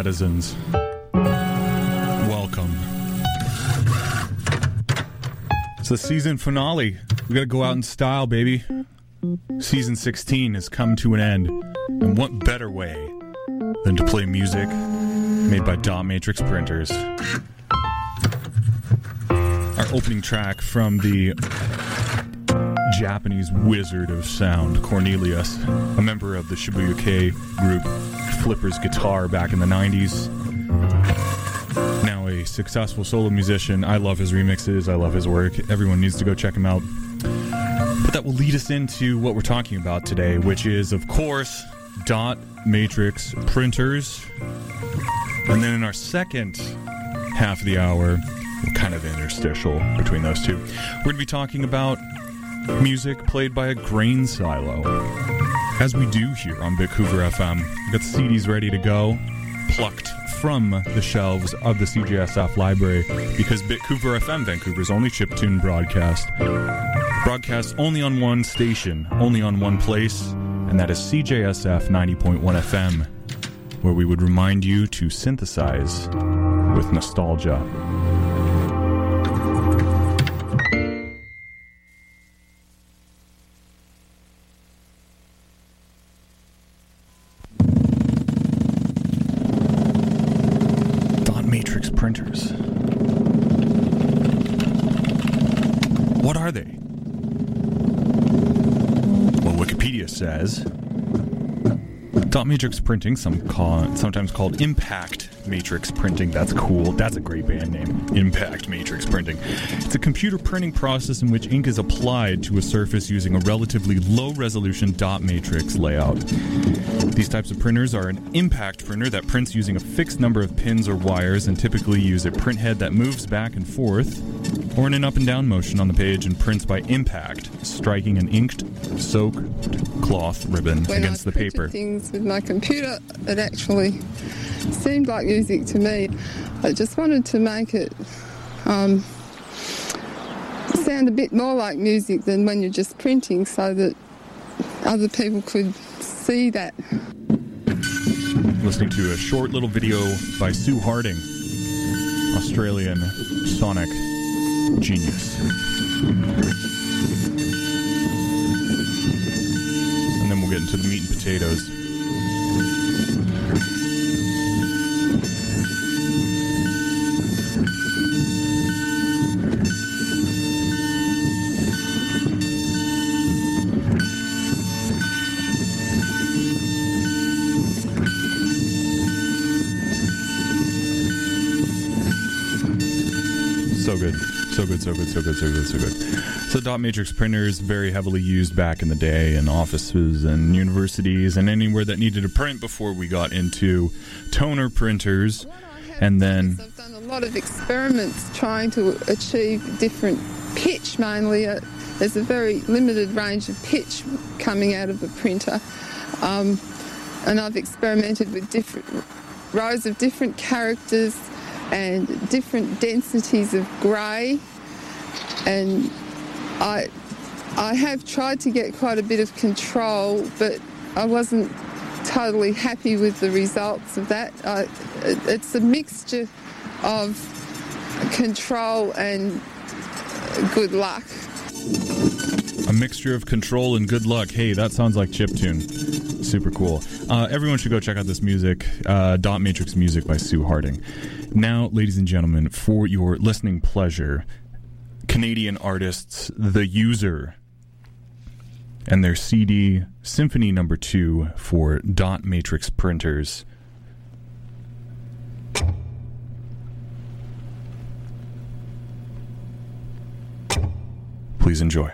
netizens. Welcome. It's the season finale. We gotta go out in style, baby. Season 16 has come to an end. And what better way than to play music made by Dot Matrix printers? Our opening track from the Japanese wizard of sound, Cornelius, a member of the Shibuya K group Flipper's Guitar back in the 90s. Now a successful solo musician. I love his remixes. I love his work. Everyone needs to go check him out. But that will lead us into what we're talking about today, which is, of course, Dot Matrix printers. And then in our second half of the hour, kind of interstitial between those two, we're going to be talking about music played by a grain silo. As we do here on Vancouver FM, we've got CDs ready to go, plucked from the shelves of the CJSF library, because Vancouver FM, Vancouver's only chiptune broadcast, broadcasts only on one station, only on one place, and that is CJSF 90.1 FM, where we would remind you to synthesize with nostalgia. Matrix printers. What are they? Well, Wikipedia says Dot Matrix printing, sometimes called Impact Matrix printing. That's cool. That's a great band name. Impact Matrix printing. It's a computer printing process in which ink is applied to a surface using a relatively low-resolution dot matrix layout. These types of printers are an impact printer that prints using a fixed number of pins or wires and typically use a print head that moves back and forth or in an up and down motion on the page and prints by impact, striking an inked, soaked cloth ribbon against the paper. When I printed things with my computer, it actually seemed like music to me. I just wanted to make it sound a bit more like music than when you're just printing, so that other people could see that. Listening to a short little video by Sue Harding, Australian sonic genius. And then we'll get into the meat and potatoes. So good. So dot matrix printers, very heavily used back in the day in offices and universities and anywhere that needed a print before we got into toner printers. And then I've done a lot of experiments trying to achieve different pitch mainly. There's a very limited range of pitch coming out of a printer. And I've experimented with different rows of different characters and different densities of grey, and I have tried to get quite a bit of control, but I wasn't totally happy with the results of that. It's a mixture of control and good luck. A mixture of control and good luck. Hey, that sounds like chiptune. Super cool. Everyone should go check out this music, Dot Matrix music by Sue Harding. Now, ladies and gentlemen, for your listening pleasure, Canadian artists The User and their CD Symphony No. 2 for Dot Matrix printers. Please enjoy.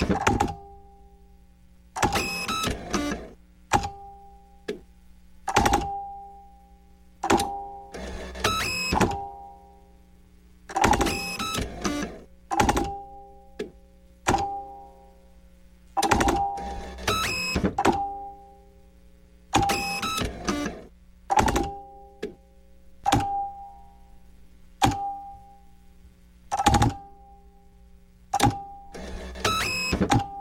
You